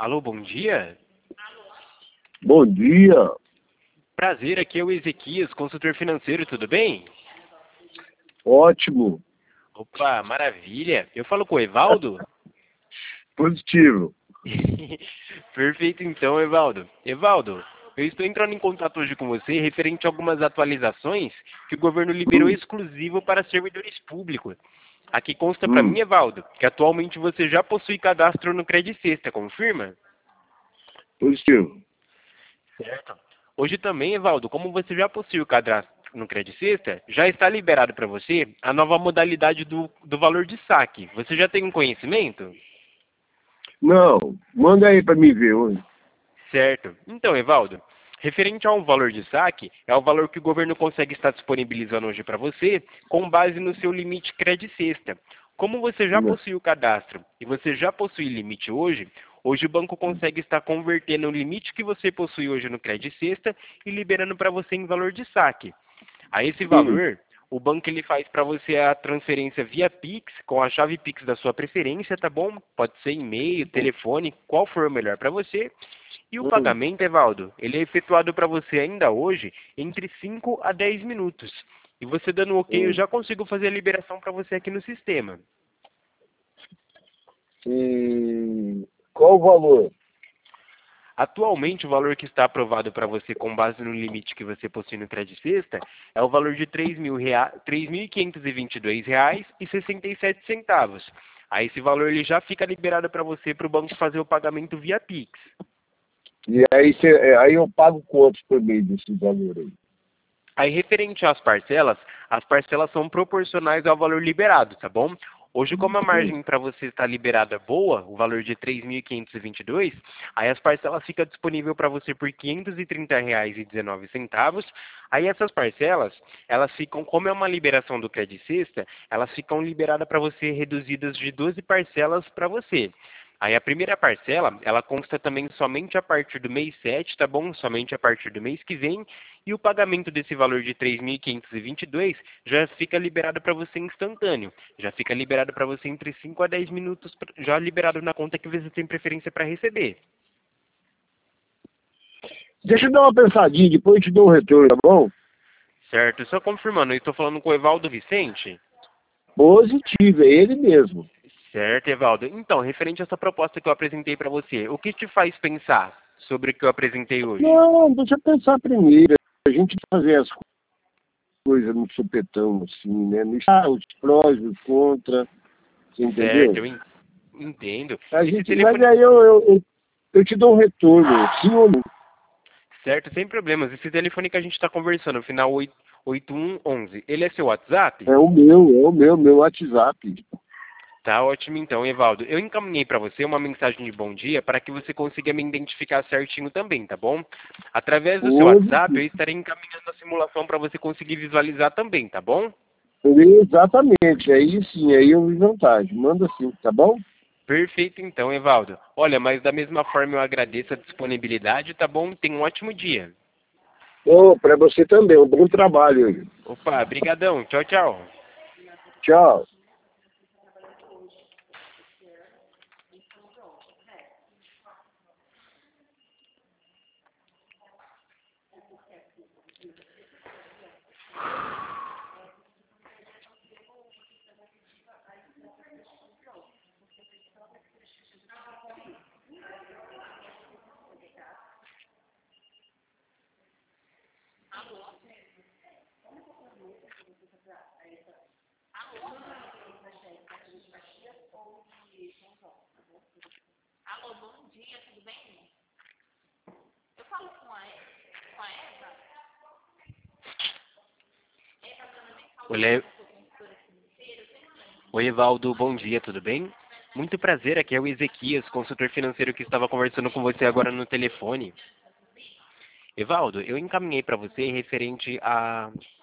Alô, bom dia. Bom dia. Prazer, aqui é o Ezequias, consultor financeiro, tudo bem? Ótimo. Opa, maravilha. Eu falo com o Evaldo? Positivo. Perfeito então, Evaldo. Evaldo, eu estou entrando em contato hoje com você referente a algumas atualizações que o governo liberou Hum, exclusivo para servidores públicos. Aqui consta para mim, hum, Evaldo, que atualmente você já possui cadastro no Credicesta, confirma? positivo. Certo. Hoje também, Evaldo, como você já possui o cadastro no Credicesta, já está liberado para você a nova modalidade do valor de saque. Você já tem um conhecimento? Não, manda aí para mim ver hoje. Certo. Então, Evaldo, referente ao valor de saque, é o valor que o governo consegue estar disponibilizando hoje para você com base no seu limite Credicesta. Como você já possui o cadastro e você já possui limite hoje o banco consegue estar convertendo o limite que você possui hoje no Credicesta e liberando para você em valor de saque. A esse Hum, valor, o banco ele faz para você a transferência via Pix, com a chave Pix da sua preferência, tá bom? Pode ser e-mail, telefone, qual for o melhor para você. E o hum, pagamento, Evaldo, ele é efetuado para você ainda hoje entre 5 a 10 minutos. E você dando ok, eu hum. já consigo fazer a liberação para você aqui no sistema. Qual o valor? Atualmente, o valor que está aprovado para você com base no limite que você possui no Credicesta é o valor de R$ 3.522,67. Aí esse valor ele já fica liberado para você para o banco fazer o pagamento via Pix. E aí, aí eu pago quantos por mês desse valor aí? Aí, referente às parcelas, as parcelas são proporcionais ao valor liberado, tá bom? Hoje, como a Hum, margem para você estar liberada é boa, o valor de 3.522, aí as parcelas ficam disponíveis para você por R$ 530,19. Aí essas parcelas, elas ficam, como é uma liberação do Credit Sexta, elas ficam liberadas para você reduzidas de 12 parcelas para você. Aí a primeira parcela, ela consta também somente a partir do mês 7, tá bom? Somente a partir do mês que vem. E o pagamento desse valor de 3.522 já fica liberado para você instantâneo. Já fica liberado para você entre 5 a 10 minutos, já liberado na conta que você tem preferência para receber. Deixa eu dar uma pensadinha, depois eu te dou um retorno, tá bom? Certo? Só confirmando, eu estou falando com o Evaldo Vicente? Positivo, é ele mesmo. Certo, Evaldo. Então, referente a essa proposta que eu apresentei para você, o que te faz pensar sobre o que eu apresentei hoje? Não, deixa eu pensar primeiro. A gente fazer as coisas no supetão, assim, né? Os prós, os contras, você Certo, entendeu? entendo. A Esse gente, mas telefone. aí eu te dou um retorno, sim ou não? Certo, sem problemas. Esse telefone que a gente está conversando, final 8111, ele é seu WhatsApp? Meu WhatsApp. Tá ótimo então, Evaldo. Eu encaminhei para você uma mensagem de bom dia para que você consiga me identificar certinho também, tá bom? Através do seu Hoje, WhatsApp, eu estarei encaminhando a simulação para você conseguir visualizar também, tá bom? exatamente, aí sim, aí eu vi vantagem. Manda sim, tá bom? Perfeito então, Evaldo. Olha, mas da mesma forma eu agradeço a disponibilidade, tá bom? Tenha um ótimo dia. Ô, para você também, um bom trabalho aí. Opa, brigadão. Tchau, tchau. Tchau. Oi, Oi, Evaldo, bom dia, tudo bem? Muito prazer, aqui é o Ezequias, consultor financeiro que estava conversando com você agora no telefone. Evaldo, eu encaminhei para você referente a